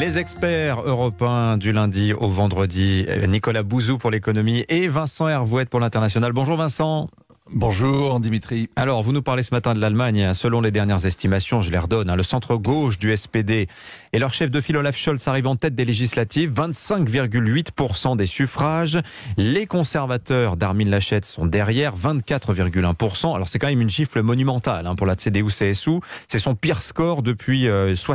Les experts européens du lundi au vendredi, Nicolas Bouzou pour l'économie et Vincent Hervouet pour l'international. Bonjour Vincent. Bonjour Dimitri. Alors, vous nous parlez ce matin de l'Allemagne. Selon les dernières estimations, je les redonne, le centre-gauche du SPD et leur chef de file Olaf Scholz arrive en tête des législatives, 25,8% des suffrages. Les conservateurs d'Armin Laschet sont derrière, 24,1%. Alors, c'est quand même une gifle monumentale pour la CDU-CSU. C'est son pire score depuis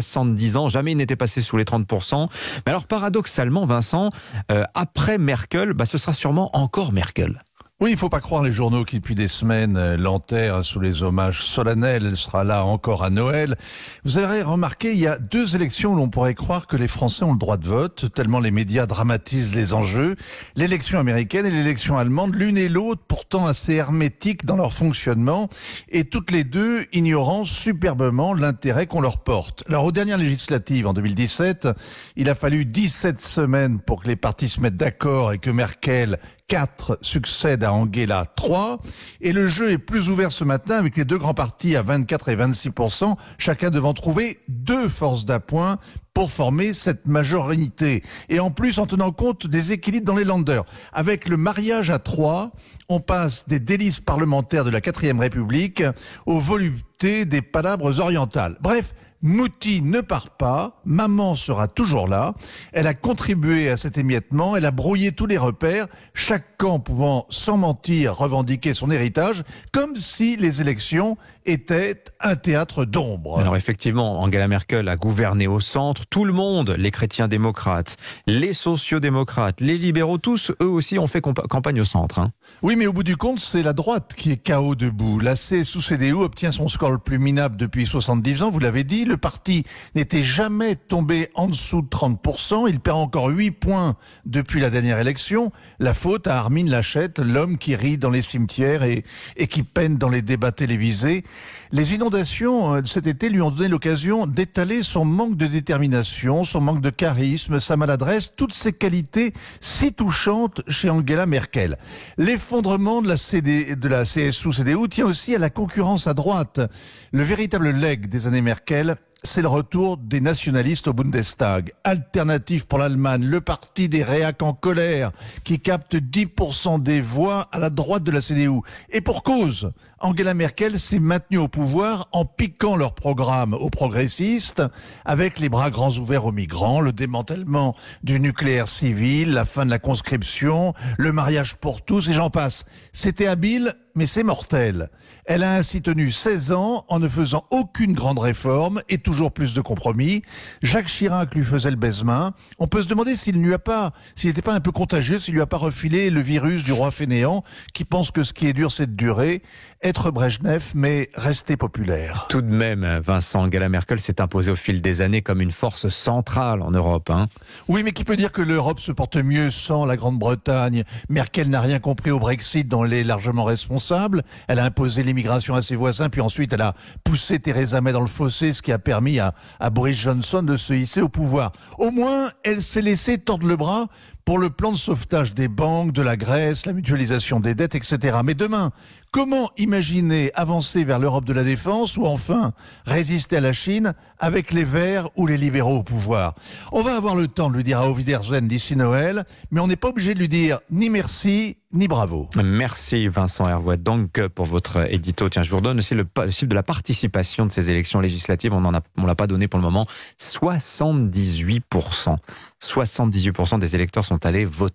70 ans. Jamais il n'était passé sous les 30%. Mais alors, paradoxalement, Vincent, après Merkel, ce sera sûrement encore Merkel. Oui, il ne faut pas croire les journaux qui, depuis des semaines, l'enterrent sous les hommages solennels. Elle sera là encore à Noël. Vous avez remarqué, il y a 2 élections où l'on pourrait croire que les Français ont le droit de vote, tellement les médias dramatisent les enjeux. L'élection américaine et l'élection allemande, l'une et l'autre pourtant assez hermétiques dans leur fonctionnement, et toutes les deux ignorant superbement l'intérêt qu'on leur porte. Alors, aux dernières législatives, en 2017, il a fallu 17 semaines pour que les partis se mettent d'accord et que Merkel 4 succède à Angela 3, et le jeu est plus ouvert ce matin avec les 2 grands partis à 24 et 26%, chacun devant trouver 2 forces d'appoint pour former cette majorité. Et en plus, en tenant compte des équilibres dans les Länder. Avec le mariage à 3, on passe des délices parlementaires de la 4e République aux voluptés des palabres orientales. Bref, Mouti ne part pas, maman sera toujours là. Elle a contribué à cet émiettement, elle a brouillé tous les repères, chaque camp pouvant sans mentir revendiquer son héritage, comme si les élections étaient un théâtre d'ombre. Alors effectivement, Angela Merkel a gouverné au centre, tout le monde, les chrétiens démocrates, les sociodémocrates, les libéraux, tous eux aussi ont fait campagne au centre. Oui, mais au bout du compte, c'est la droite qui est KO debout. La CSU-CDU obtient son score le plus minable depuis 70 ans, vous l'avez dit. Le parti n'était jamais tombé en dessous de 30%. Il perd encore 8 points depuis la dernière élection. La faute à Armin Laschet, l'homme qui rit dans les cimetières et qui peine dans les débats télévisés. Les inondations de cet été lui ont donné l'occasion d'étaler son manque de détermination, son manque de charisme, sa maladresse, toutes ces qualités si touchantes chez Angela Merkel. L'effondrement de la CSU-CDU tient aussi à la concurrence à droite. Le véritable legs des années Merkel, c'est le retour des nationalistes au Bundestag. Alternative pour l'Allemagne, le parti des réacs en colère, qui capte 10% des voix à la droite de la CDU. Et pour cause, Angela Merkel s'est maintenue au pouvoir en piquant leur programme aux progressistes, avec les bras grands ouverts aux migrants, le démantèlement du nucléaire civil, la fin de la conscription, le mariage pour tous, et j'en passe. C'était habile, mais c'est mortel. Elle a ainsi tenu 16 ans en ne faisant aucune grande réforme et toujours plus de compromis. Jacques Chirac lui faisait le baise-main. On peut se demander s'il n'était pas un peu contagieux, s'il lui a pas refilé le virus du roi fainéant qui pense que ce qui est dur, c'est de durer. Être Brejnev, mais rester populaire. Tout de même, Vincent, Angela Merkel s'est imposée au fil des années comme une force centrale en Europe. Oui, mais qui peut dire que l'Europe se porte mieux sans la Grande-Bretagne? Merkel n'a rien compris au Brexit dont elle est largement responsable. Elle a imposé l'immigration à ses voisins, puis ensuite elle a poussé Theresa May dans le fossé, ce qui a permis à Boris Johnson de se hisser au pouvoir. Au moins, elle s'est laissée tordre le bras pour le plan de sauvetage des banques, de la Grèce, la mutualisation des dettes, etc. Mais demain, comment imaginer avancer vers l'Europe de la défense ou enfin résister à la Chine avec les Verts ou les libéraux au pouvoir? On va avoir le temps de lui dire à Wiedersehen d'ici Noël, mais on n'est pas obligé de lui dire ni merci ni bravo. Merci Vincent Hervouet donc pour votre édito. Tiens, je vous redonne aussi le chiffre de la participation de ces élections législatives. On l'a pas donné pour le moment. 78%. 78% des électeurs sont allés voter.